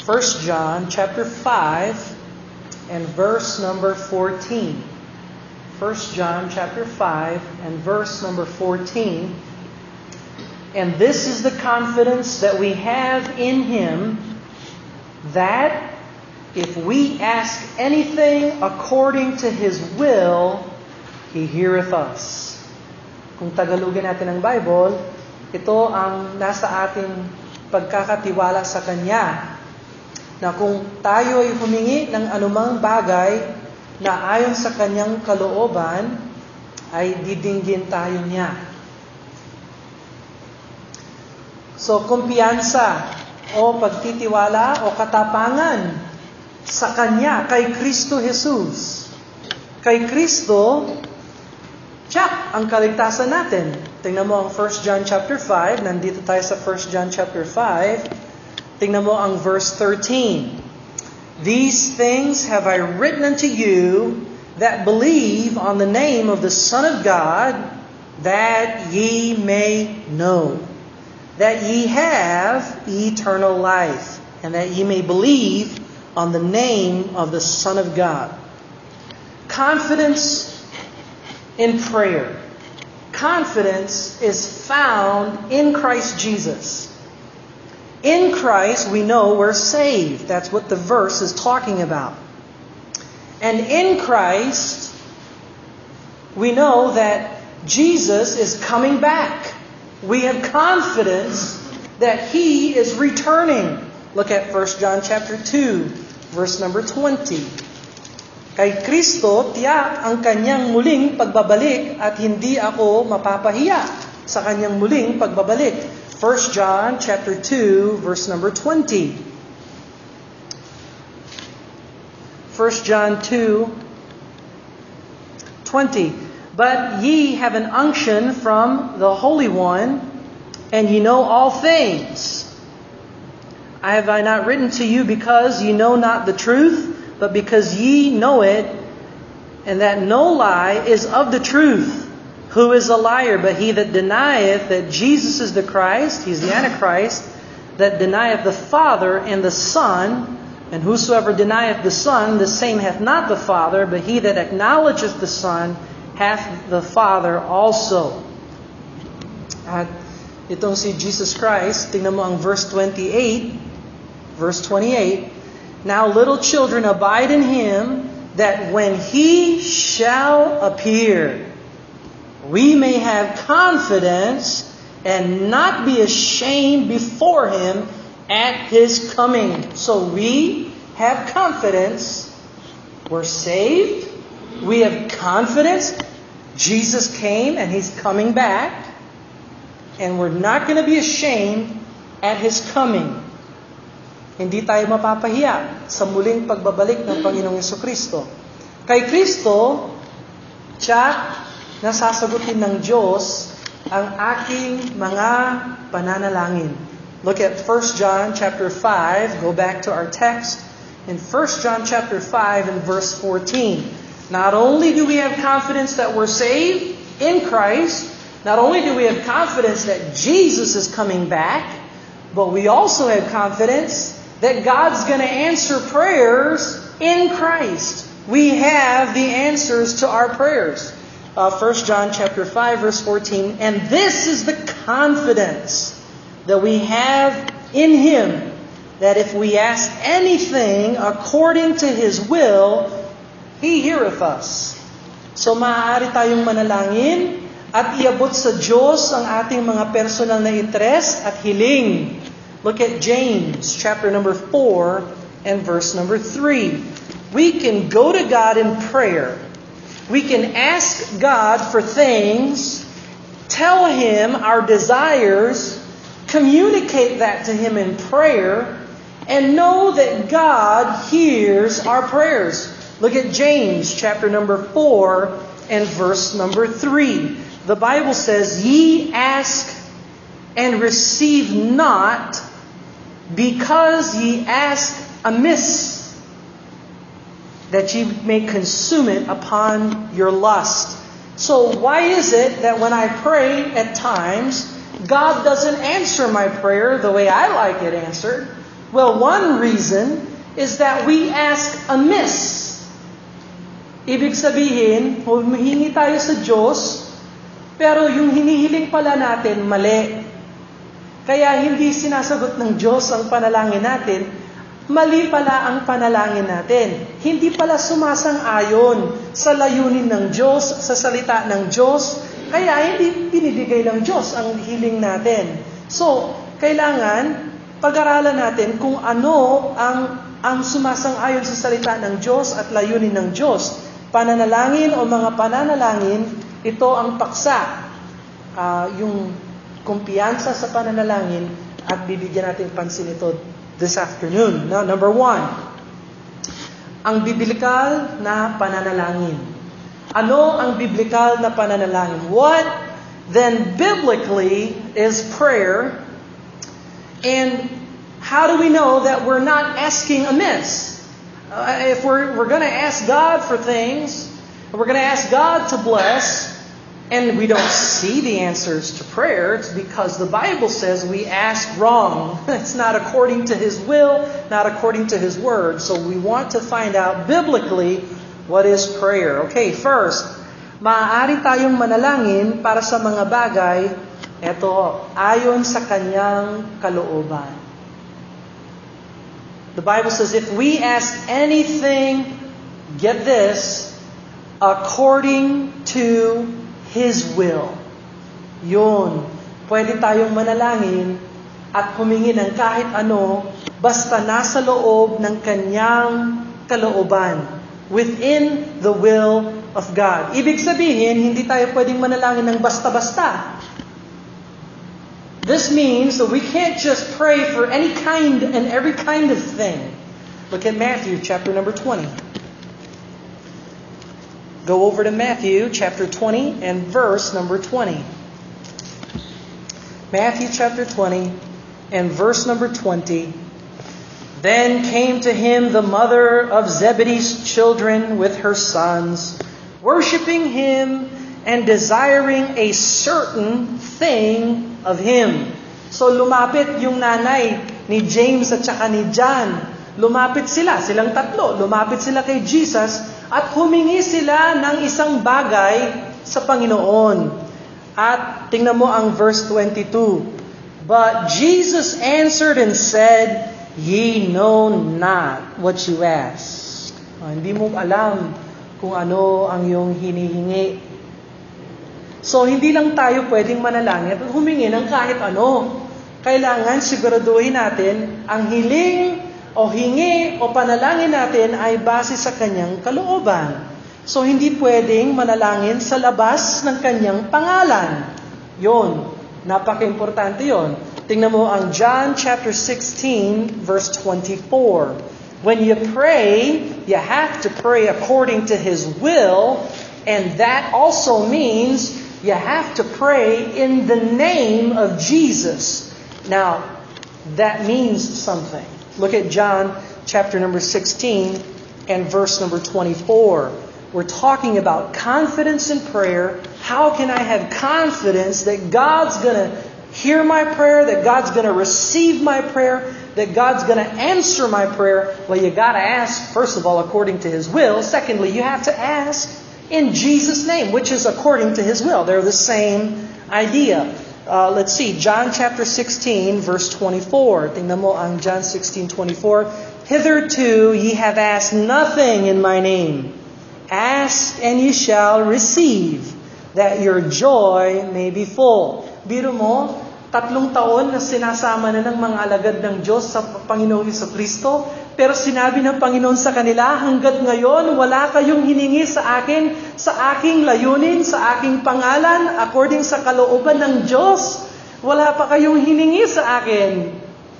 1 John chapter 5 and verse number 14. 1 John chapter 5 and verse number 14. And this is the confidence that we have in Him, that if we ask anything according to His will, He heareth us. Kung Tagalogin natin ang Bible, ito ang nasa ating pagkakatiwala sa Kanya, na kung tayo ay humingi ng anumang bagay na ayon sa Kanyang kalooban, ay didinggin tayo niya. So, kumpiyansa o pagtitiwala o katapangan sa Kanya, kay Kristo Jesus. Kay Kristo, tiyak ang kaligtasan natin. Tingnan mo ang 1 John chapter 5. Nandito tayo sa 1 John chapter 5. Tingnan mo ang verse 13. These things have I written unto you that believe on the name of the Son of God, that ye may know that ye have eternal life, and that ye may believe on the name of the Son of God. Confidence in prayer. Confidence is found in Christ Jesus. In Christ, we know we're saved. That's what the verse is talking about. And in Christ, we know that Jesus is coming back. We have confidence that He is returning. Look at 1 John chapter 2, verse number 20. Kay Kristo, tiyak ang Kanyang muling pagbabalik at hindi ako mapapahiya sa Kanyang muling pagbabalik. 1 John chapter 2, verse number 20. 1 John 2, 20. But ye have an unction from the Holy One, and ye know all things. Have I not written to you because ye know not the truth, but because ye know it, and that no lie is of the truth? Who is a liar but he that denieth that Jesus is the Christ, he's the Antichrist, that denieth the Father and the Son? And whosoever denieth the Son, the same hath not the Father, but he that acknowledgeth the Son hath the Father also. At itong si Jesus Christ, tingnan mo ang verse 28. Verse 28. Now little children, abide in Him, that when He shall appear, we may have confidence and not be ashamed before Him at His coming. So we have confidence. We're saved. We have confidence. Jesus came and He's coming back. And we're not going to be ashamed at His coming. Hindi tayo mapapahiya sa muling pagbabalik ng Panginoong Jesucristo. Kay Kristo, tiyak na sasagutin ng Diyos ang aking mga pananalangin. Look at 1 John chapter 5. Go back to our text in 1 John chapter 5 and verse 14. Not only do we have confidence that we're saved in Christ, not only do we have confidence that Jesus is coming back, but we also have confidence that God's going to answer prayers in Christ. We have the answers to our prayers. 1 John chapter 5 verse 14, and this is the confidence that we have in Him, that if we ask anything according to His will, He heareth us. So maaari tayong manalangin at iabot sa Diyos ang ating mga personal na interest at hiling. Look at James chapter number 4 and verse number 3. We can go to God in prayer. We can ask God for things, tell Him our desires, communicate that to Him in prayer, and know that God hears our prayers. Look at James chapter number 4 and verse number 3. The Bible says, ye ask and receive not, because ye ask amiss, that ye may consume it upon your lust. So why is it that when I pray at times, God doesn't answer my prayer the way I like it answered, Well, one reason is that we ask amiss. Ibig sabihin, humihingi tayo sa Diyos, pero yung hinihiling pala natin, mali. Kaya hindi sinasagot ng Diyos ang panalangin natin, mali pala ang panalangin natin. Hindi pala sumasang-ayon sa layunin ng Diyos, sa salita ng Diyos, kaya hindi binibigay ng Diyos ang hiling natin. So, kailangan pag-aralan natin kung ano ang sumasang-ayon sa salita ng Diyos at layunin ng Diyos. Pananalangin o mga pananalangin, ito ang paksa. Yung kumpiyansa sa pananalangin at bibigyan natin pansin ito this afternoon. Now, number 1, ang biblikal na pananalangin. Ano ang biblikal na pananalangin? What then biblically is prayer? And how do we know that we're not asking amiss? If we're going to ask God for things, we're going to ask God to bless, and we don't see the answers to prayer, it's because the Bible says we ask wrong. It's not according to His will, not according to His word. So we want to find out biblically what is prayer. Okay, first, maaari tayong manalangin para sa mga bagay, eto, ayon sa Kanyang kalooban. The Bible says if we ask anything, get this, according to His will. Yun. Pwede tayong manalangin at humingi ng kahit ano basta nasa loob ng Kanyang kalooban. Within the will of God. Ibig sabihin, hindi tayo pwedeng manalangin ng basta-basta. This means that we can't just pray for any kind and every kind of thing. Look at Matthew chapter number 20. Go over to Matthew chapter 20 and verse number 20. Matthew chapter 20 and verse number 20. Then came to him the mother of Zebedee's children with her sons, worshiping him and desiring a certain thing of him. So lumapit yung nanay ni James at saka ni John. Lumapit silang tatlo. Lumapit sila kay Jesus at humingi sila ng isang bagay sa Panginoon. At tingnan mo ang verse 22. But Jesus answered and said, Ye know not what you ask. Hindi mo alam kung ano ang iyong hinihingi. So, hindi lang tayo pwedeng manalangin at humingi ng kahit ano. Kailangan siguraduhin natin ang hiling o hingi o panalangin natin ay base sa Kanyang kalooban. So, hindi pwedeng manalangin sa labas ng Kanyang pangalan. Yun. Napaka-importante yun. Tingnan mo ang John chapter 16, verse 24. When you pray, you have to pray according to His will, and that also means you have to pray in the name of Jesus. Now, that means something. Look at John chapter number 16 and verse number 24. We're talking about confidence in prayer. How can I have confidence that God's going to hear my prayer, that God's going to receive my prayer, that God's going to answer my prayer? Well, you got to ask, first of all, according to His will. Secondly, you have to ask in Jesus' name, which is according to His will. They're the same idea. Let's see, John chapter 16, verse 24. Tingnan mo ang John 16:24. Hitherto ye have asked nothing in my name. Ask and ye shall receive, that your joy may be full. Biro mo, 3 taon na sinasama na ng mga alagad ng Diyos sa Panginoong Jesucristo, pero sinabi ng Panginoon sa kanila, hanggat ngayon, wala kayong hiningi sa akin, sa aking layunin, sa aking pangalan, according sa kalooban ng Diyos. Wala pa kayong hiningi sa akin.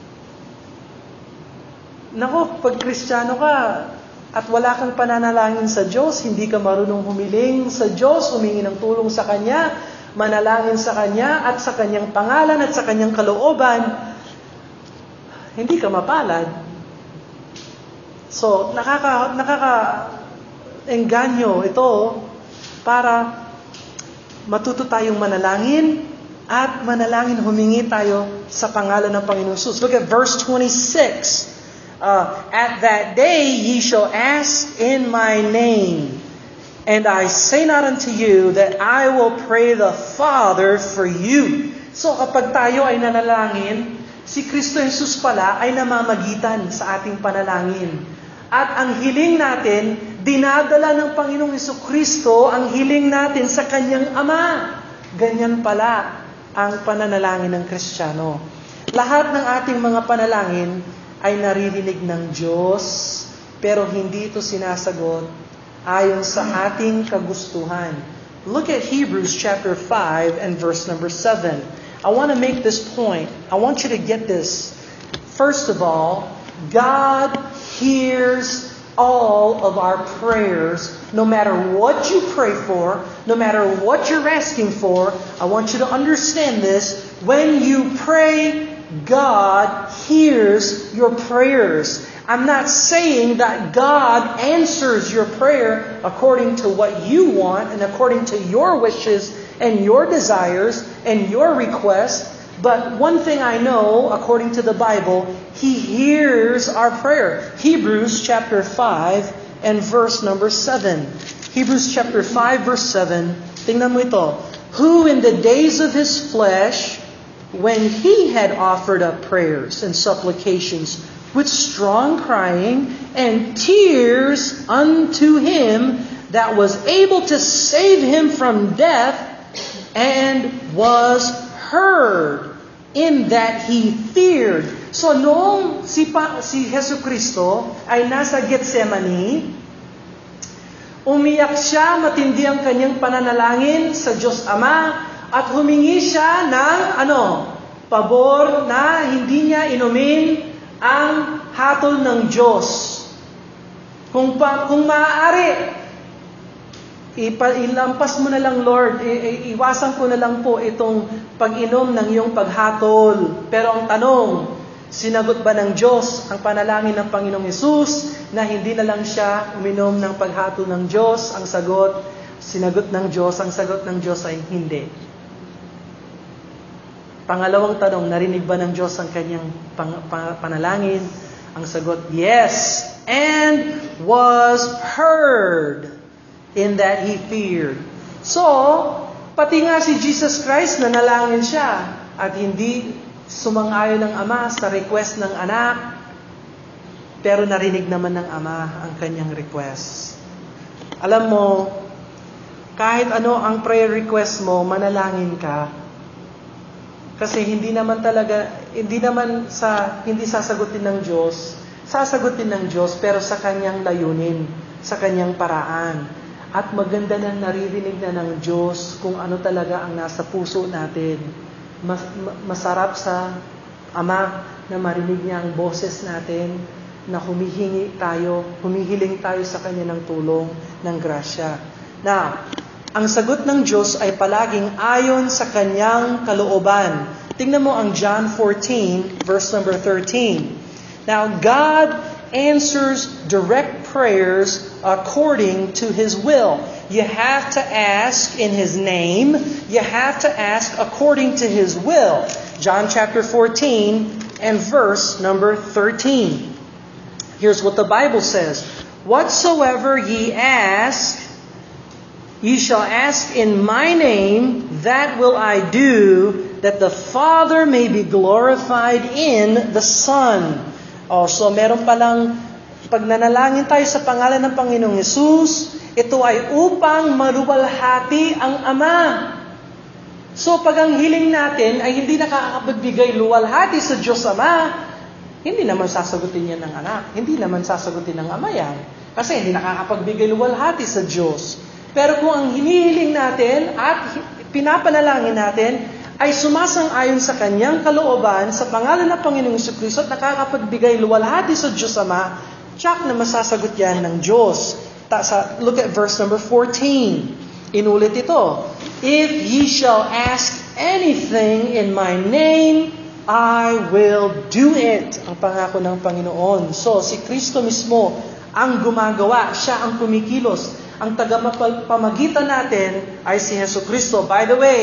Nako, pag Kristiyano ka, at wala kang pananalangin sa Diyos, hindi ka marunong humiling sa Diyos, humingi ng tulong sa Kanya, manalangin sa Kanya, at sa Kanyang pangalan, at sa Kanyang kalooban, hindi ka mapalad. So, nakaka-engganyo ito para matuto tayong manalangin at manalangin, humingi tayo sa pangalan ng Panginoong Jesus. Look at verse 26. At that day ye shall ask in my name, and I say not unto you that I will pray the Father for you. So kapag tayo ay nanalangin, si Kristo Jesus pala ay namamagitan sa ating panalangin. At ang hiling natin, dinadala ng Panginoong Jesucristo ang hiling natin sa Kanyang Ama. Ganyan pala ang pananalangin ng Kristiyano. Lahat ng ating mga panalangin ay naririnig ng Diyos, pero hindi ito sinasagot ayon sa ating kagustuhan. Look at Hebrews chapter 5 and verse number 7. I want to make this point. I want you to get this. First of all, God hears all of our prayers, no matter what you pray for, no matter what you're asking for. I want you to understand this. When you pray, God hears your prayers. I'm not saying that God answers your prayer according to what you want and according to your wishes and your desires and your requests. But one thing I know, according to the Bible, He hears our prayer. Hebrews chapter 5 and verse number 7. Hebrews chapter 5 verse 7. Tingnan mo ito. Who in the days of His flesh, when He had offered up prayers and supplications with strong crying and tears unto Him that was able to save him from death, and was heard in that He feared. So noong si Jesu Cristo ay nasa Getsemani, umiyak siya, matindi ang kanyang pananalangin sa Diyos Ama, at humingi siya ng pabor na hindi niya inumin ang hatol ng Diyos. Kung maaari, ilampas mo na lang, Lord, iwasan ko na lang po itong pag-inom ng iyong paghatol. Pero ang tanong, sinagot ba ng Diyos ang panalangin ng Panginoong Hesus na hindi na lang siya uminom ng paghatol ng Diyos? Ang sagot, sinagot ng Diyos. Ang sagot ng Diyos ay hindi. Pangalawang tanong, narinig ba ng Diyos ang kanyang panalangin? Ang sagot, yes, and was heard in that He feared. So, pati nga si Jesus Christ, nanalangin siya at hindi sumang-ayon ng Ama sa request ng anak, pero narinig naman ng Ama ang kanyang request. Alam mo, kahit ano ang prayer request mo, manalangin ka. Kasi hindi sasagutin ng Diyos, sasagutin ng Diyos, pero sa kanyang layunin, sa kanyang paraan. At maganda na naririnig na ng Diyos kung ano talaga ang nasa puso natin. Masarap sa Ama na marinig niya ang boses natin, na humihiling tayo sa Kanya ng tulong, ng grasya. Now, ang sagot ng Diyos ay palaging ayon sa Kanyang kalooban. Tingnan mo ang John 14, verse number 13. Now, God answers direct prayers according to His will. You have to ask in His name. You have to ask according to His will. John chapter 14 and verse number 13. Here's what the Bible says. Whatsoever ye ask, ye shall ask in my name, that will I do, that the Father may be glorified in the Son. So meron palang, pag nanalangin tayo sa pangalan ng Panginoong Hesus, ito ay upang maluwalhati ang Ama. So pag ang hiling natin ay hindi nakakapagbigay luwalhati sa Diyos Ama, hindi naman sasagutin yan ng anak. Hindi naman sasagutin ng Ama yan. Kasi hindi nakakapagbigay luwalhati sa Diyos. Pero kung ang hinihiling natin at pinapanalangin natin ay sumasang-ayon sa Kanyang kalooban, sa pangalan ng Panginoong Jesucristo at nakakapagbigay luwalhati sa Diyos Ama, tsak na masasagot yan ng Diyos. Look at verse number 14. Inulit ito. If ye shall ask anything in my name, I will do it. Ang pangako ng Panginoon. So, si Kristo mismo ang gumagawa. Siya ang kumikilos. Ang tagapamagitan natin ay si Jesucristo. By the way,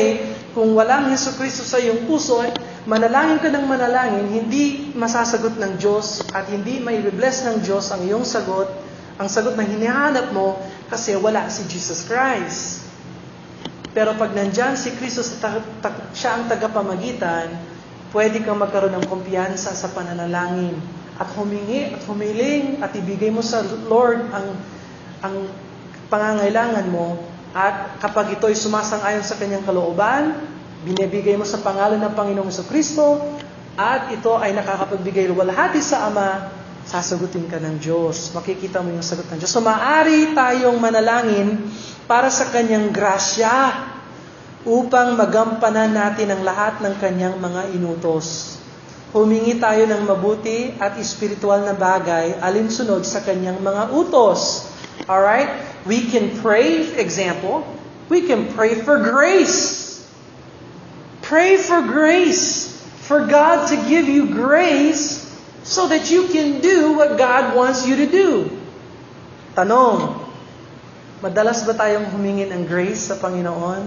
kung walang Hesus Kristo sa iyong puso, manalangin ka ng manalangin, hindi masasagot ng Diyos at hindi mai-bless ng Diyos ang iyong sagot, ang sagot na hinihanap mo kasi wala si Jesus Christ. Pero pag nandyan si Kristo, siya ang tagapamagitan, pwede kang magkaroon ng kumpiyansa sa pananalangin at humingi at humiling at ibigay mo sa Lord ang pangangailangan mo. At kapag ito'y sumasang-ayon sa kanyang kalooban, binibigay mo sa pangalan ng Panginoong Jesucristo, at ito ay nakakapagbigay luwalhati sa Ama, sasagutin ka ng Diyos. Makikita mo yung sagot ng Diyos. So maaari tayong manalangin para sa kanyang grasya upang magampanan natin ang lahat ng kanyang mga inutos. Humingi tayo ng mabuti at espiritual na bagay alinsunod sa kanyang mga utos. Alright? We can pray, example, we can pray for grace. Pray for grace. For God to give you grace so that you can do what God wants you to do. Tanong, madalas ba tayong humingi ng grace sa Panginoon?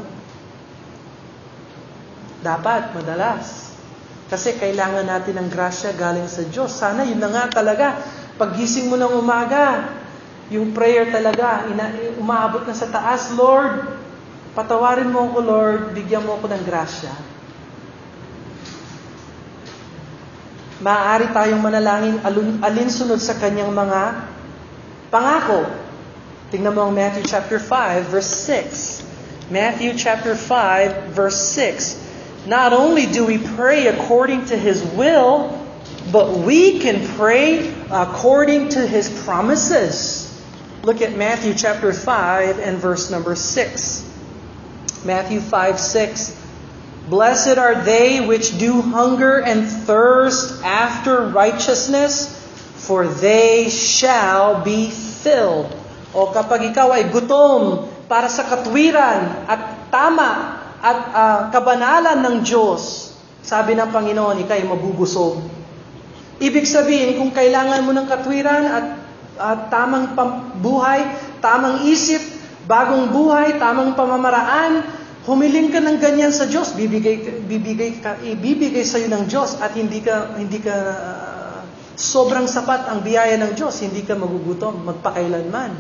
Dapat, madalas. Kasi kailangan natin ng grasya galing sa Diyos. Sana yun na nga talaga. Paggising mo ng umaga, yung prayer talaga, umaabot na sa taas, Lord, patawarin mo ako, Lord, bigyan mo ako ng grasya. Maaari tayong manalangin alinsunod sa kanyang mga pangako. Tingnan mo ang Matthew chapter 5, verse 6. Matthew chapter 5, verse 6. Not only do we pray according to His will, but we can pray according to His promises. Look at Matthew chapter 5 and verse number 6. Matthew 5:6. Blessed are they which do hunger and thirst after righteousness, for they shall be filled. O kapag ikaw ay gutom para sa katwiran at tama at kabanalan ng Diyos, sabi ng Panginoon, ikay mabubusog. Ibig sabihin, kung kailangan mo ng katwiran at tamang buhay, tamang isip, bagong buhay, tamang pamamaraan, humiling ka ng ganyan sa Diyos, ibibigay sa iyo ng Diyos at hindi ka sobrang sapat ang biyaya ng Diyos, hindi ka magugutom magpakailanman.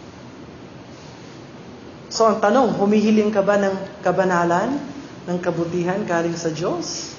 So ang tanong, humihiling ka ba ng kabanalan, ng kabutihan galing sa Diyos?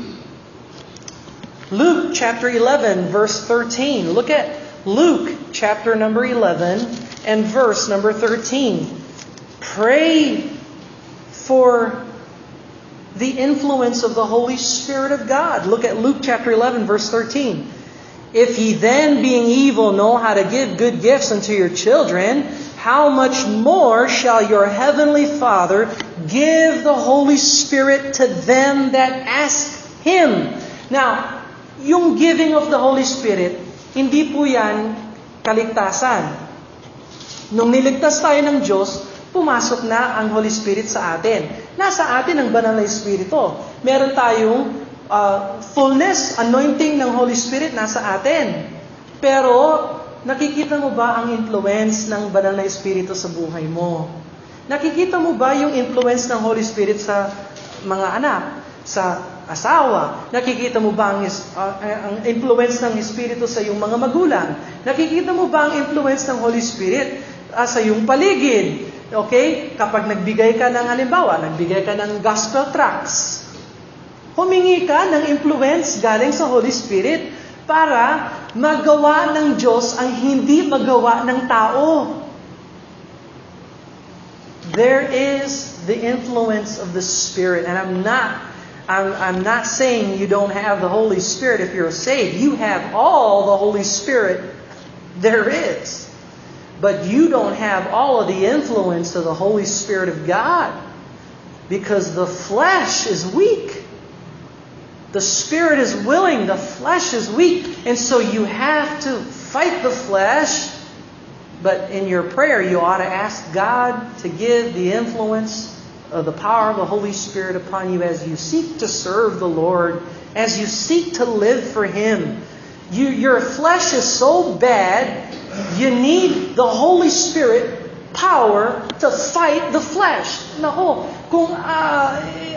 Luke chapter 11 verse 13. Look at Luke chapter number 11 and verse number 13. Pray for the influence of the Holy Spirit of God. Look at Luke chapter 11 verse 13. If ye then, being evil, know how to give good gifts unto your children, how much more shall your heavenly Father give the Holy Spirit to them that ask Him? Now, yung giving of the Holy Spirit, hindi po yan kaligtasan. Nung niligtas tayo ng Diyos, pumasok na ang Holy Spirit sa atin. Nasa atin ang banal na Espiritu. Meron tayong fullness, anointing ng Holy Spirit nasa atin. Pero, nakikita mo ba ang influence ng banal na Espiritu sa buhay mo? Nakikita mo ba yung influence ng Holy Spirit sa mga anak, sa asawa? Nakikita mo ba ang influence ng Espiritu sa iyong mga magulang? Nakikita mo ba ang influence ng Holy Spirit sa iyong paligid? Okay? Kapag nagbigay ka ng halimbawa, nagbigay ka ng gospel tracts, humingi ka ng influence galing sa Holy Spirit para magawa ng Diyos ang hindi magawa ng tao. There is the influence of the Spirit, and I'm not saying you don't have the Holy Spirit if you're saved. You have all the Holy Spirit there is. But you don't have all of the influence of the Holy Spirit of God. Because the flesh is weak. The Spirit is willing, the flesh is weak. And so you have to fight the flesh. But in your prayer, you ought to ask God to give the influence of the power of the Holy Spirit upon you as you seek to serve the Lord, as you seek to live for Him. Your flesh is so bad, you need the Holy Spirit power to fight the flesh. Nako, kung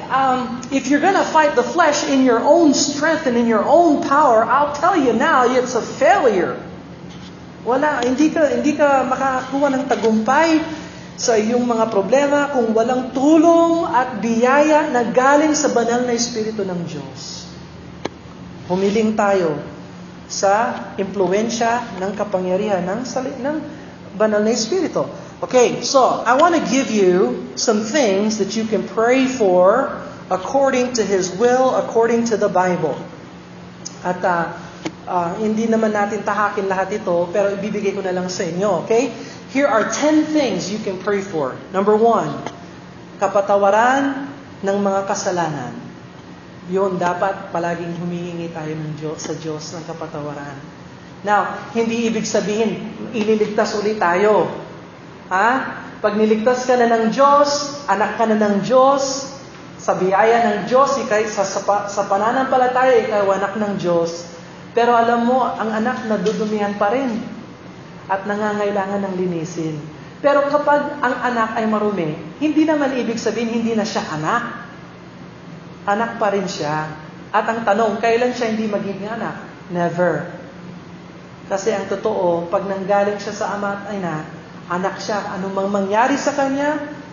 if you're gonna fight the flesh in your own strength and in your own power, I'll tell you now, it's a failure. Hindi ka makakuha ng tagumpay sa iyong mga problema kung walang tulong at biyaya na galing sa banal na Espiritu ng Diyos. Humiling tayo sa impluwensya ng kapangyarihan ng banal na Espiritu. Okay, so I want to give you some things that you can pray for according to His will, according to the Bible. At hindi naman natin tahakin lahat ito, pero ibibigay ko na lang sa inyo, okay? Here are 10 things you can pray for. Number 1, kapatawaran ng mga kasalanan. Yun, dapat palaging humihingi tayo sa Diyos ng kapatawaran. Now, hindi ibig sabihin, ililigtas ulit tayo. Pag niligtas ka na ng Diyos, anak ka na ng Diyos, sa biyaya ng Diyos, sa pananampalataya, ikaw anak ng Diyos. Pero alam mo, ang anak nadudumihan pa rin at nangangailangan ng linisin. Pero kapag ang anak ay marumi, hindi naman ibig sabihin hindi na siya anak. Anak pa rin siya. At ang tanong, kailan siya hindi magiging anak? Never. Kasi ang totoo, pag nanggaling siya sa ama at ina, anak siya. Anumang mangyari sa kanya,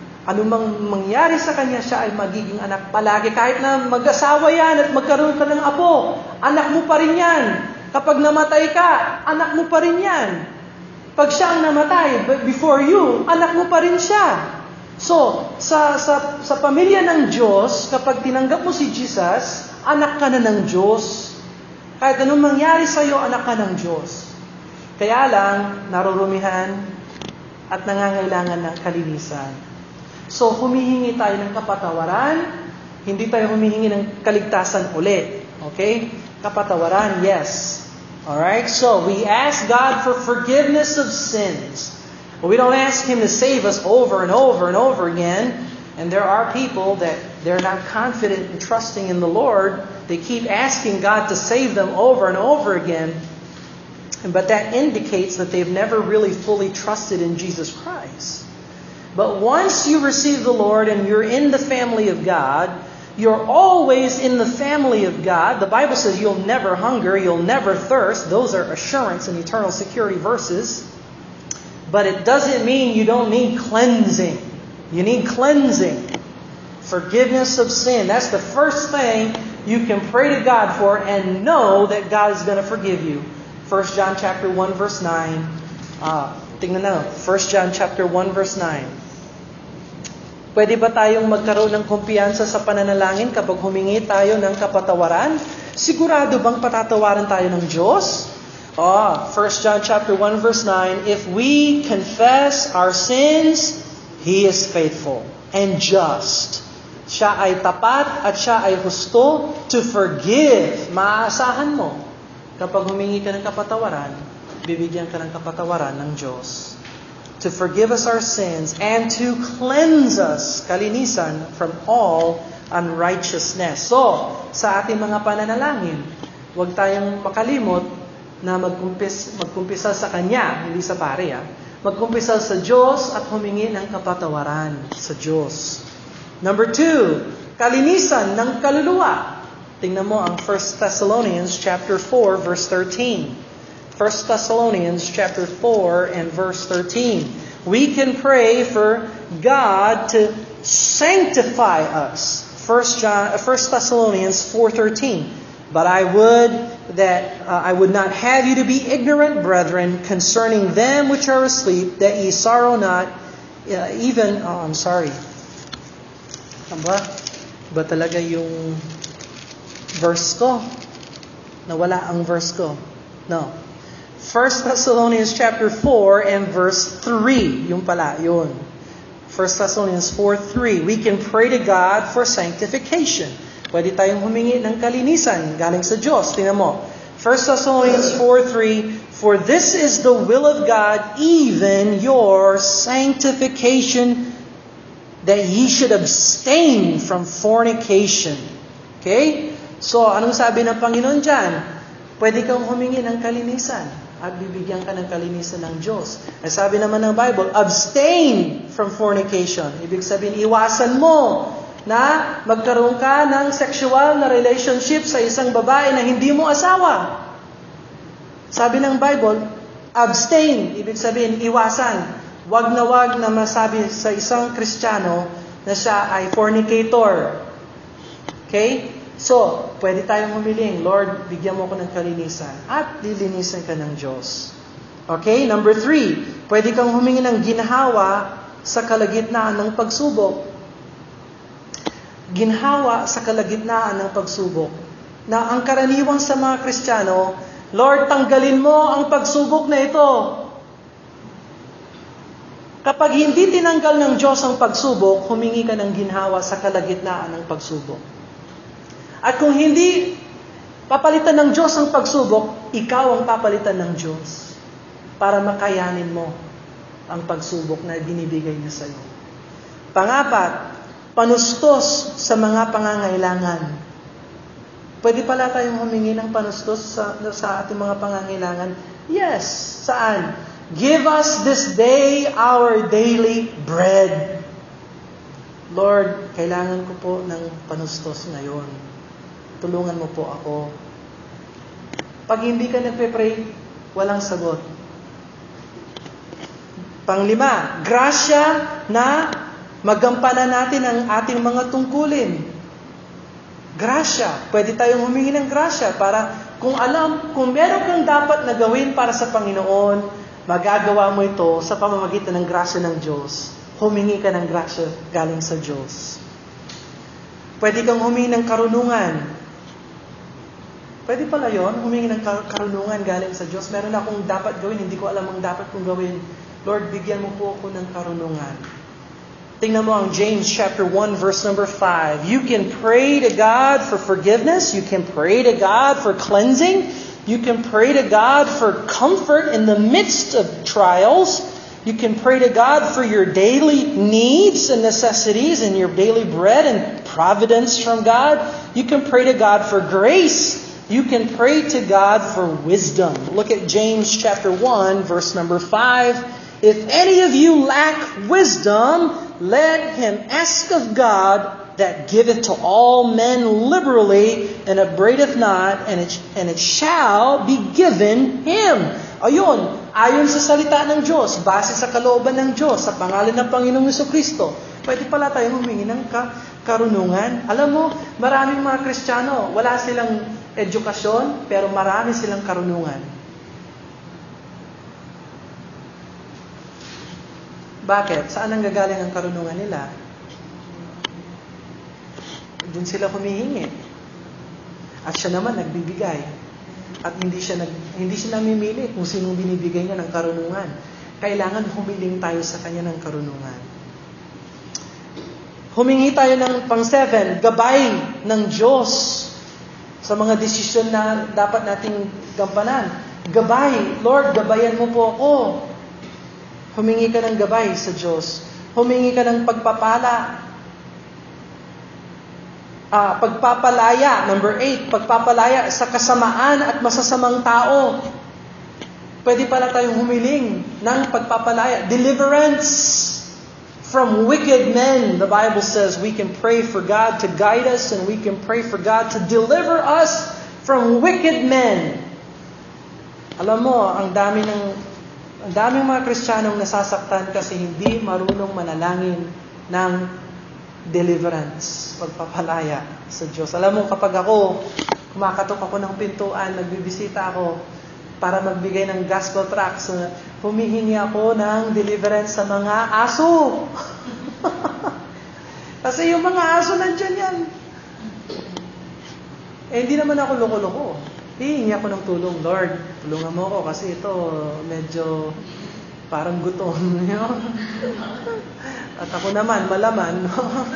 siya ay magiging anak palagi. Kahit na mag-asawa yan at magkaroon ka ng apo, anak mo pa rin yan. Kapag namatay ka, anak mo pa rin yan. Pag siya ang namatay, before you, anak mo pa rin siya. So, sa pamilya ng Diyos, kapag tinanggap mo si Jesus, anak ka na ng Diyos. Kahit anong mangyari sa iyo, anak ka ng Diyos. Kaya lang, narurumihan at nangangailangan ng kalinisan. So, humihingi tayo ng kapatawaran, hindi tayo humihingi ng kaligtasan ulit. Okay? Kapatawaran, yes. Alright? So, we ask God for forgiveness of sins. We don't ask Him to save us over and over and over again. And there are people that they're not confident in trusting in the Lord. They keep asking God to save them over and over again. But that indicates that they've never really fully trusted in Jesus Christ. But once you receive the Lord and you're in the family of God, you're always in the family of God. The Bible says you'll never hunger, you'll never thirst. Those are assurance and eternal security verses. But it doesn't mean you don't need cleansing. You need cleansing. Forgiveness of sin. That's the first thing you can pray to God for and know that God is going to forgive you. 1 John chapter 1 verse 9. Tingnan na. 1 John chapter 1 verse 9. Pwede ba tayong magkaroon ng kumpiyansa sa pananalangin kapag humingi tayo ng kapatawaran? Sigurado bang patatawaran tayo ng Diyos? 1 John chapter 1 verse 9, if we confess our sins, He is faithful and just. Siya ay tapat at siya ay husto to forgive. Maaasahan mo. Kapag humingi ka ng kapatawaran, bibigyan ka ng kapatawaran ng Diyos. To forgive us our sins and to cleanse us, kalinisan, from all unrighteousness. So, sa ating mga pananalangin, huwag tayong makalimot na magkumpisa sa Kanya, hindi sa pare. Magkumpisa sa Diyos at humingi ng kapatawaran sa Diyos. Number 2, kalinisan ng kaluluwa. Tingnan mo ang 1 Thessalonians chapter 4 verse 13. 1 Thessalonians chapter 4 and verse 13. We can pray for God to sanctify us. 1 Thessalonians 4:13. But I would not have you to be ignorant, brethren, concerning them which are asleep, that ye sorrow not, Ba talaga yung verse ko? Nawala ang verse ko. No. 1 Thessalonians chapter 4 and verse 3. Yung pala, yun. 1 Thessalonians 4:3. We can pray to God for sanctification. Pwede tayong humingi ng kalinisan galing sa Diyos. Tingnan mo. 1 Thessalonians 4:3. For this is the will of God, even your sanctification, that ye should abstain from fornication. Okay? So, anong sabi ng Panginoon dyan? Pwede kang humingi ng kalinisan at bibigyan ka ng kalinisan ng Diyos. Ang sabi naman ng Bible, abstain from fornication. Ibig sabihin, iwasan mo na magkaroon ka ng sexual na relationship sa isang babae na hindi mo asawa. Sabi ng Bible, abstain, ibig sabihin, iwasan. Wag na masabi sa isang Kristiyano na siya ay fornicator. Okay? So, pwede tayong humiling, Lord, bigyan mo ko ng kalinisan. At lilinisan ka ng Diyos. Okay? Number 3, pwede kang humingi ng ginhawa sa kalagitnaan ng pagsubok. Ginhawa sa kalagitnaan ng pagsubok. Na ang karaniwang sa mga Kristiyano, Lord, tanggalin mo ang pagsubok na ito. Kapag hindi tinanggal ng Diyos ang pagsubok, humingi ka ng ginhawa sa kalagitnaan ng pagsubok. At kung hindi papalitan ng Diyos ang pagsubok, ikaw ang papalitan ng Diyos para makayanin mo ang pagsubok na binibigay niya sa iyo. Pangapat, panustos sa mga pangangailangan. Pwede pala tayong humingi ng panustos sa ating mga pangangailangan? Yes. Saan? Give us this day our daily bread. Lord, kailangan ko po ng panustos ngayon. Tulungan mo po ako. Pag hindi ka nagpe-pray, walang sagot. Panglima, grasya na magampanan natin ang ating mga tungkulin. Grasya. Pwede tayong humingi ng grasya para kung meron kang dapat na gawin para sa Panginoon, magagawa mo ito sa pamamagitan ng grasya ng Diyos. Humingi ka ng grasya galing sa Diyos. Pwede kang humingi ng karunungan. Pwede pala yun, humingi ng karunungan galing sa Diyos. Meron akong dapat gawin, hindi ko alam ang dapat kong gawin. Lord, bigyan mo po ako ng karunungan. Tingnan mo ang James chapter 1 verse number 5. You can pray to God for forgiveness. You can pray to God for cleansing. You can pray to God for comfort in the midst of trials. You can pray to God for your daily needs and necessities and your daily bread and providence from God. You can pray to God for grace. You can pray to God for wisdom. Look at James chapter 1 verse number 5. If any of you lack wisdom, let him ask of God that giveth to all men liberally and upbraideth not, and it shall be given him. Ayun, ayon sa salita ng Diyos, base sa kalooban ng Diyos, sa pangalan ng Panginoong Jesucristo, pwede pala tayong humingi ng karunungan. Alam mo, maraming mga Kristiyano, wala silang edukasyon, pero marami silang karunungan. Bakit? Saan ang gagaling ang karunungan nila? Doon sila humihingi. At siya naman nagbibigay. At hindi siya namimili kung sinong binibigay niya ng karunungan. Kailangan humiling tayo sa kanya ng karunungan. Humingi tayo ng pang-7, gabay ng Diyos sa mga desisyon na dapat nating gampanan. Gabay. Lord, gabayan mo po ako. Humingi ka ng gabay sa Diyos. Humingi ka ng pagpapala. Pagpapalaya, number 8, pagpapalaya sa kasamaan at masasamang tao. Pwede pala tayong humiling ng pagpapalaya. Deliverance from wicked men. The Bible says we can pray for God to guide us and we can pray for God to deliver us from wicked men. Alam mo, ang daming mga Kristiyanong nasasaktan kasi hindi marunong manalangin ng deliverance, pagpapalaya sa Diyos. Alam mo, kapag kumakatok ako ng pintuan, nagbibisita ako para magbigay ng gospel tracts, humihingi ako ng deliverance sa mga aso. Kasi yung mga aso nandyan yan. Hindi naman ako loko-loko. Hihingi ako ng tulong. Lord, tulungan mo ako kasi ito medyo parang gutom. At ako naman, malaman.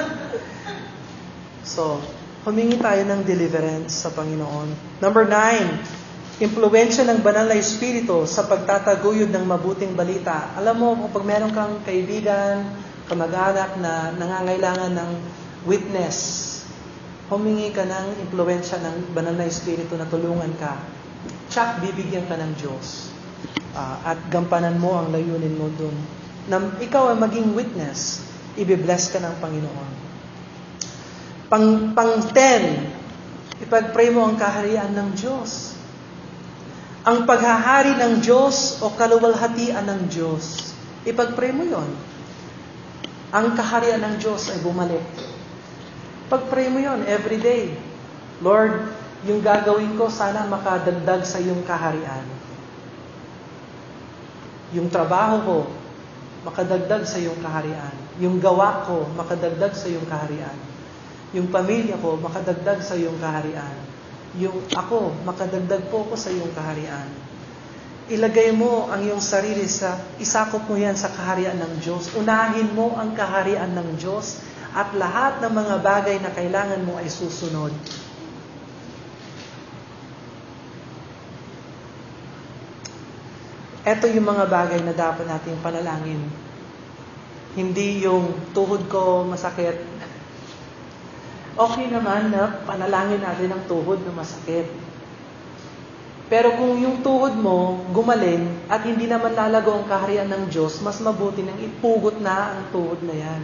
So, humingi tayo ng deliverance sa Panginoon. Number 9, impluwensya ng banal na Espiritu sa pagtataguyod ng mabuting balita. Alam mo, kapag meron kang kaibigan, kamag-anak na nangangailangan ng witness, humingi ka ng impluwensya ng banal na Espiritu na tulungan ka. Tsak, bibigyan ka ng Diyos. At gampanan mo ang layunin mo dun. Na ikaw ay maging witness, ibibless ka ng Panginoon. Pang-10, ipag-pray mo ang kaharian ng Diyos. Ang paghahari ng Diyos o kaluwalhatian ng Diyos. Ipag-pray mo yon. Ang kaharian ng Diyos ay bumalik. Pag-pray mo yon every day. Lord, yung gagawin ko, sana makadagdag sa iyong kaharian. Yung trabaho ko, makadagdag sa iyong kaharian. Yung gawa ko, makadagdag sa iyong kaharian. Yung pamilya ko, makadagdag sa iyong kaharian. Yung ako, makadagdag po ko sa iyong kaharian. Ilagay mo ang iyong sarili isakop mo yan sa kaharian ng Diyos. Unahin mo ang kaharian ng Diyos at lahat ng mga bagay na kailangan mo ay susunod. Ito yung mga bagay na dapat nating panalangin. Hindi yung tuhod ko masakit. Okay naman na panalangin natin ang tuhod na masakit. Pero kung yung tuhod mo gumaling at hindi naman lalago ang kaharian ng Diyos, mas mabuti nang ipugot na ang tuhod na yan.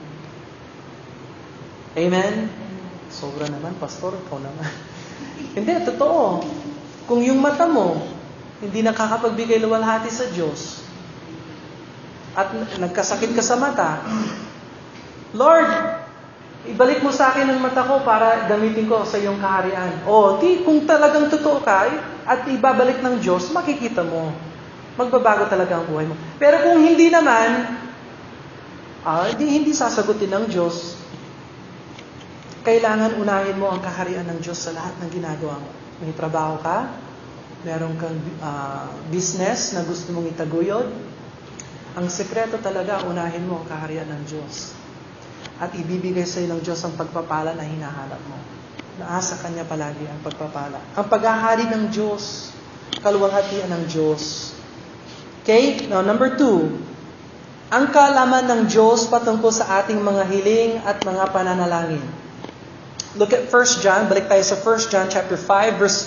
Amen? Sobra naman, Pastor. Ikaw naman. Hindi, totoo. Kung yung mata mo, hindi nakakapagbigay luwalhati sa Diyos, at nagkasakit ka sa mata, Lord, ibalik mo sa akin ang mata ko para gamitin ko sa iyong kaharian. Kung talagang totoo ka, at ibabalik ng Diyos, makikita mo. Magbabago talaga ang buhay mo. Pero kung hindi naman, hindi sasagutin ng Diyos. Kailangan unahin mo ang kaharian ng Diyos sa lahat ng ginagawa mo. May trabaho ka, meron kang business na gusto mong itaguyod. Ang sekreto talaga, unahin mo ang kaharian ng Diyos. At ibibigay sa iyo ng Diyos ang pagpapala na hinahanap mo. Naasa Kanya palagi ang pagpapala. Ang paghahari ng Diyos, kaluwalhatian ng Diyos. Okay? Now, number 2. Ang kaalaman ng Diyos patungkol sa ating mga hiling at mga pananalangin. Look at 1 John. Balik tayo sa 1 John chapter 5, verse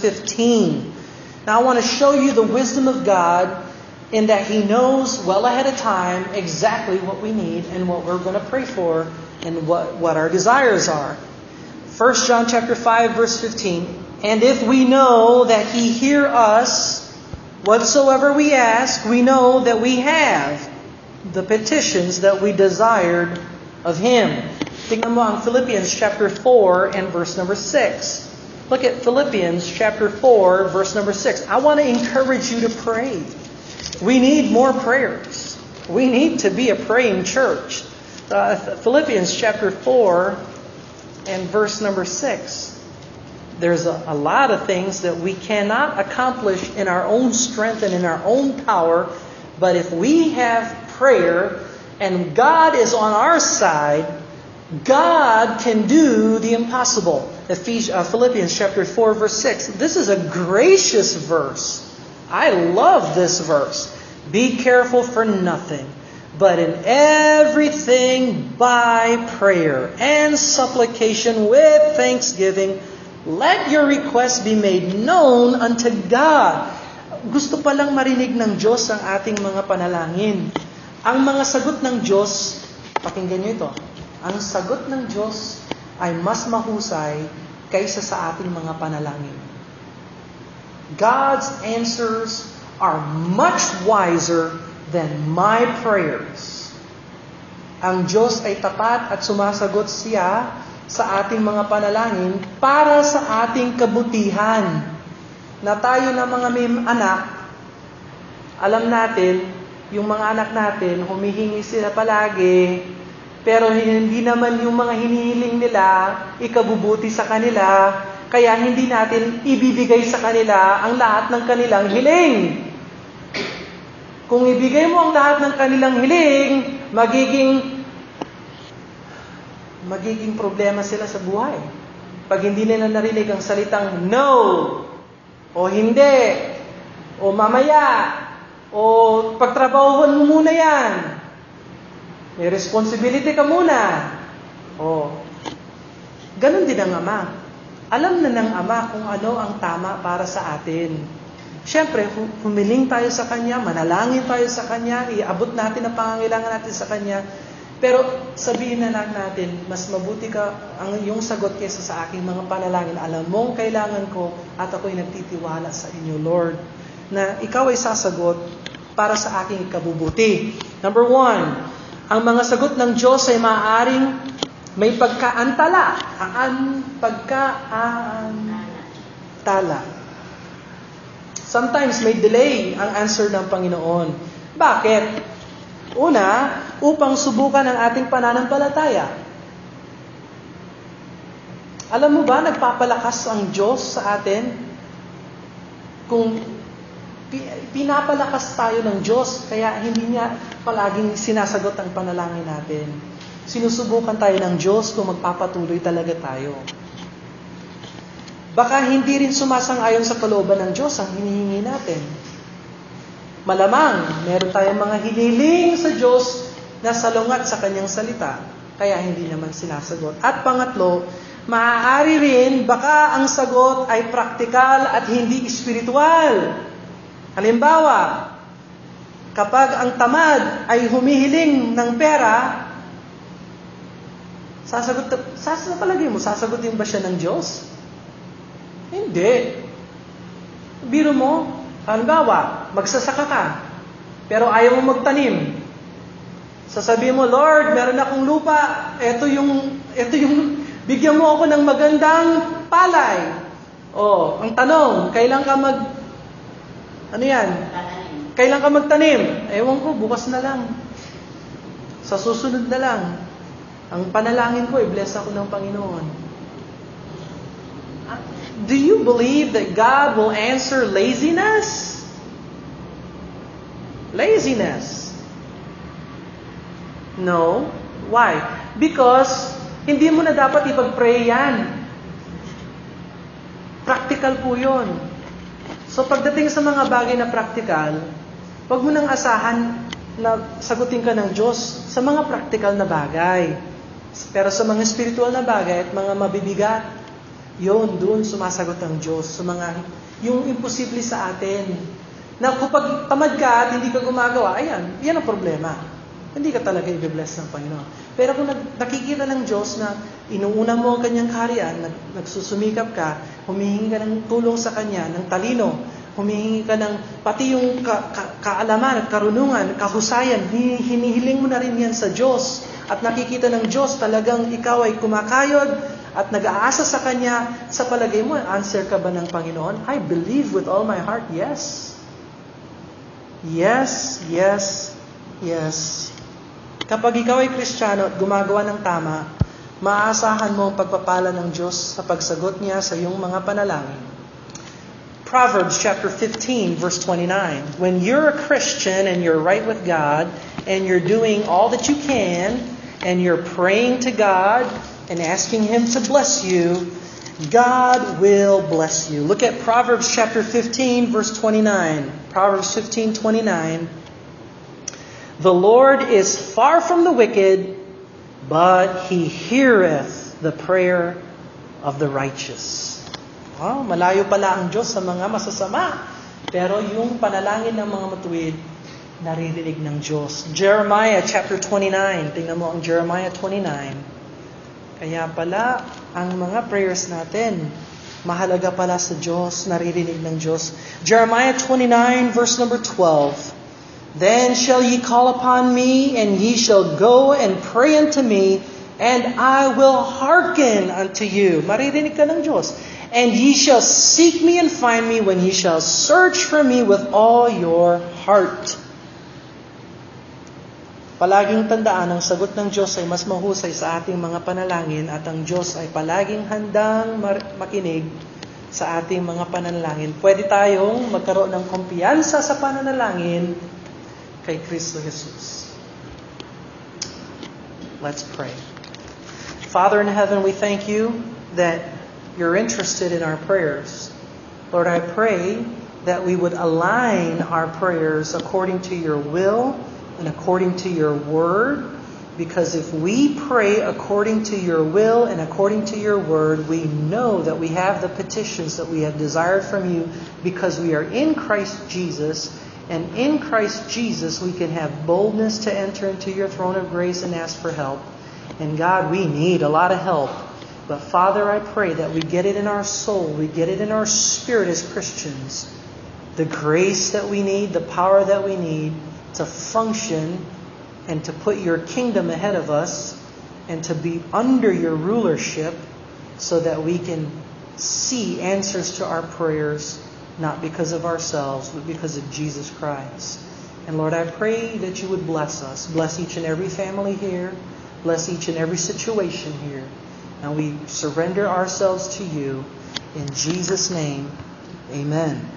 15. Now, I want to show you the wisdom of God in that He knows well ahead of time exactly what we need and what we're going to pray for and what our desires are. 1 John chapter 5, verse 15. And if we know that He hear us, whatsoever we ask, we know that we have the petitions that we desired of Him. Tingnan mo ang Philippians chapter 4 and verse number 6. Look at Philippians chapter 4, verse number 6. I want to encourage you to pray. We need more prayers. We need to be a praying church. Philippians chapter 4 and verse number 6. There's a lot of things that we cannot accomplish in our own strength and in our own power, but if we have prayer and God is on our side, God can do the impossible. Philippians chapter 4, verse 6. This is a gracious verse. I love this verse. Be careful for nothing, but in everything by prayer and supplication with thanksgiving, let your requests be made known unto God. Gusto palang marinig ng Diyos ang ating mga panalangin. Ang mga sagot ng Diyos, pakinggan niyo ito, ang sagot ng Diyos ay mas mahusay kaysa sa ating mga panalangin. God's answers are much wiser than my prayers. Ang Diyos ay tapat at sumasagot siya sa ating mga panalangin para sa ating kabutihan. Na tayo na mga may anak, alam natin, yung mga anak natin, humihingi sila palagi, pero hindi naman yung mga hinihiling nila, ikabubuti sa kanila, kaya hindi natin ibibigay sa kanila ang lahat ng kanilang hiling. Kung ibigay mo ang lahat ng kanilang hiling, magiging problema sila sa buhay. Pag hindi nila narinig ang salitang no, o hindi, o mamaya, o pagtrabahuhan mo muna yan, may responsibility ka muna. Ganon din ang Ama. Alam na ng Ama kung ano ang tama para sa atin. Siyempre, humiling tayo sa Kanya, manalangin tayo sa Kanya, iabot natin ang pangangailangan natin sa Kanya. Pero sabihin na lang natin, mas mabuti ka ang iyong sagot kaysa sa aking mga panalangin. Alam mong kailangan ko at ako'y nagtitiwala sa inyo, Lord, na ikaw ay sasagot para sa aking ikabubuti. Number 1, ang mga sagot ng Diyos ay maaaring may pagkaantala. Pagkaantala. Sometimes may delay ang answer ng Panginoon. Bakit? Una, upang subukan ang ating pananampalataya. Alam mo ba, nagpapalakas ang Diyos sa atin? Kung pinapalakas tayo ng Diyos, kaya hindi niya palaging sinasagot ang panalangin natin. Sinusubukan tayo ng Diyos kung magpapatuloy talaga tayo. Baka hindi rin sumasang-ayon sa kalooban ng Diyos ang hinihingi natin. Malamang, meron tayong mga hiniling sa Diyos na salungat sa Kanyang salita, kaya hindi naman sinasagot. At pangatlo, maaari rin baka ang sagot ay praktikal at hindi espiritual. Halimbawa, kapag ang tamad ay humihiling ng pera, palagay mo, sasagutin ba siya ng Diyos? Hindi. Biro mo, halimbawa, magsasaka ka, pero ayaw mo magtanim. Sasabihin mo, Lord, meron akong lupa, ito yung, bigyan mo ako ng magandang palay. Ang tanong, kailan ka kailan ka magtanim? Ewan ko, bukas na lang. Sa susunod na lang. Ang panalangin ko, i-bless ako ng Panginoon. Do you believe that God will answer laziness? Laziness. No. Why? Because hindi mo na dapat ipag-pray yan. Practical po yun. So pagdating sa mga bagay na practical, huwag mo nang asahan na sagutin ka ng Diyos sa mga practical na bagay. Pero sa mga spiritual na bagay at mga mabibigat, doon sumasagot ang Diyos. Sa mga, yung imposible sa atin. Na kapag tamad ka at hindi ka gumagawa, yan ang problema. Hindi ka talaga i-bless ng Panginoon. Pero kung nakikita ng Diyos na inuuna mo ang kanyang kaharian, nagsusumikap ka, humihingi ka ng tulong sa kanya, ng talino, humihingi ka ng pati yung kaalaman, karunungan, kahusayan, hinihiling mo na rin yan sa Diyos. At nakikita ng Diyos talagang ikaw ay kumakayod at nag-aasa sa Kanya. Sa palagay mo, answer ka ba ng Panginoon? I believe with all my heart, yes. Yes, yes, yes. Kapag ikaw ay Kristiyano at gumagawa ng tama, maaasahan mo ang pagpapala ng Diyos sa pagsagot niya sa iyong mga panalangin. Proverbs chapter 15, verse 29. When you're a Christian and you're right with God, and you're doing all that you can, and you're praying to God and asking Him to bless you, God will bless you. Look at Proverbs chapter 15, verse 29. Proverbs 15:29. The Lord is far from the wicked, but He heareth the prayer of the righteous. Malayo pala ang Diyos sa mga masasama. Pero yung panalangin ng mga matuwid, naririnig ng Diyos. Jeremiah chapter 29. Tingnan mo ang Jeremiah 29. Kaya pala, ang mga prayers natin, mahalaga pala sa Diyos, naririnig ng Diyos. Jeremiah 29, verse number 12. Then shall ye call upon me, and ye shall go and pray unto me, and I will hearken unto you. Maririnig ka ng Diyos. And ye shall seek me and find me when ye shall search for me with all your heart. Palaging tandaan, ang sagot ng Diyos ay mas mahusay sa ating mga panalangin at ang Diyos ay palaging handang makinig sa ating mga panalangin. Pwede tayong magkaroon ng kumpiyansa sa pananalangin kay Kristo Jesus. Let's pray. Father in heaven, we thank you that you're interested in our prayers. Lord, I pray that we would align our prayers according to your will and according to your word, because if we pray according to your will and according to your word, we know that we have the petitions that we have desired from you because we are in Christ Jesus, And in Christ Jesus, we can have boldness to enter into your throne of grace and ask for help. And God, we need a lot of help. But Father, I pray that we get it in our soul, we get it in our spirit as Christians. The grace that we need, the power that we need to function and to put your kingdom ahead of us and to be under your rulership so that we can see answers to our prayers, not because of ourselves, but because of Jesus Christ. And Lord, I pray that you would bless us. Bless each and every family here. Bless each and every situation here. And we surrender ourselves to you. In Jesus' name, amen.